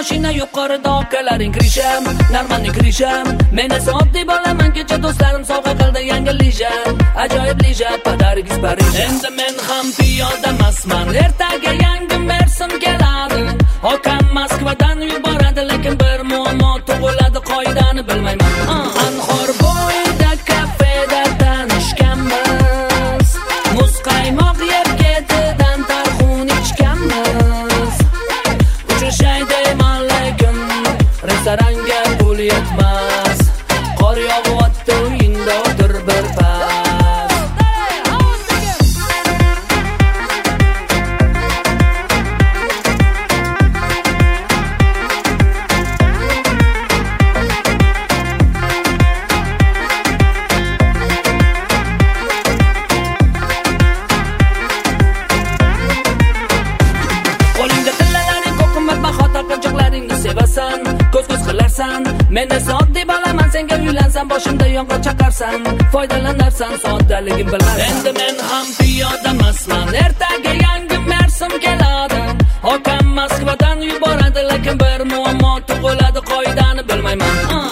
mashina yuqorida okalaring kirisham, normalniy kirisham. Men esa oddiy bolaman, kecha do'stlarim sovg'a qildi yangi lija. Ajoyib lija, padaringiz Parij. Endi men ham piyoda emasman, ertaga yangi Mersin keladi. Okam Moskvadan yuboradi, lekin bir muammo tug'iladi, qoidani bilmayman. Anhor bo'yida kafeda tanishganmiz. Muz qaymoq yeb ketidan tarxun ichganmiz. Uchrashay deyman, lekin restoranga pul yetmas. Qor yog'yapti, uyingda o'tir bir pas. Ko'z qilarsan, men esa oddiy bolaman, senga uylansam boshimda yong'oq chaqarsan, foydalanarsan soddaligim bilan. Endi men ham piyoda emasman, ertaga yangi Mersin keladi. Okam Moskvadan yuboradi, lekin bir muammo tug'iladi, qoidani bilmayman.